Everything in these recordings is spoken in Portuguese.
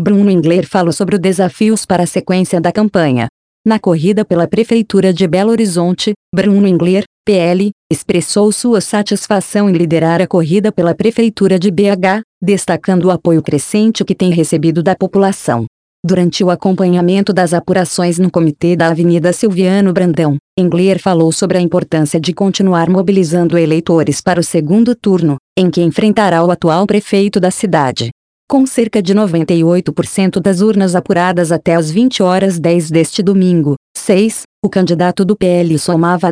Bruno Engler falou sobre os desafios para a sequência da campanha. Na corrida pela Prefeitura de Belo Horizonte, Bruno Engler, PL, expressou sua satisfação em liderar a corrida pela Prefeitura de BH, destacando o apoio crescente que tem recebido da população. Durante o acompanhamento das apurações no comitê da Avenida Silviano Brandão, Engler falou sobre a importância de continuar mobilizando eleitores para o segundo turno, em que enfrentará o atual prefeito da cidade. Com cerca de 98% das urnas apuradas até às 20h10 deste domingo, 6, o candidato do PL somava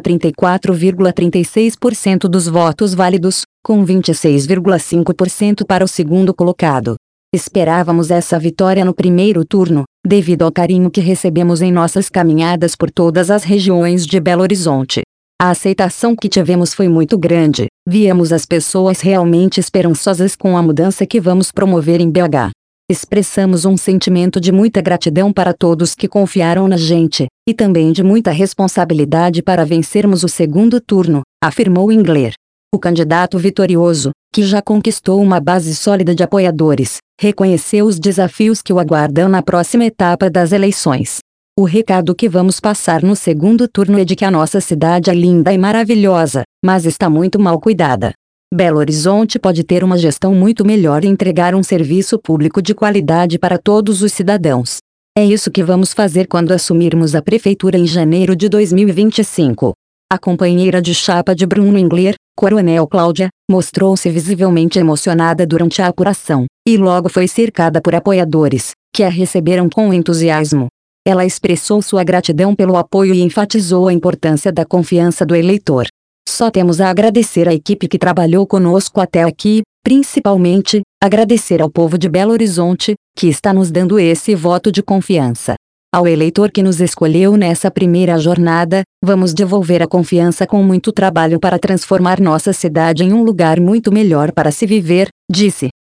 34,36% dos votos válidos, com 26,5% para o segundo colocado. Esperávamos essa vitória no primeiro turno, devido ao carinho que recebemos em nossas caminhadas por todas as regiões de Belo Horizonte. A aceitação que tivemos foi muito grande, víamos as pessoas realmente esperançosas com a mudança que vamos promover em BH. Expressamos um sentimento de muita gratidão para todos que confiaram na gente, e também de muita responsabilidade para vencermos o segundo turno, afirmou Engler. O candidato vitorioso, que já conquistou uma base sólida de apoiadores, reconheceu os desafios que o aguardam na próxima etapa das eleições. O recado que vamos passar no segundo turno é de que a nossa cidade é linda e maravilhosa, mas está muito mal cuidada. Belo Horizonte pode ter uma gestão muito melhor e entregar um serviço público de qualidade para todos os cidadãos. É isso que vamos fazer quando assumirmos a prefeitura em janeiro de 2025. A companheira de chapa de Bruno Engler, Coronel Cláudia, mostrou-se visivelmente emocionada durante a apuração, e logo foi cercada por apoiadores, que a receberam com entusiasmo. Ela expressou sua gratidão pelo apoio e enfatizou a importância da confiança do eleitor. Só temos a agradecer à equipe que trabalhou conosco até aqui, principalmente, agradecer ao povo de Belo Horizonte, que está nos dando esse voto de confiança. Ao eleitor que nos escolheu nessa primeira jornada, vamos devolver a confiança com muito trabalho para transformar nossa cidade em um lugar muito melhor para se viver, disse.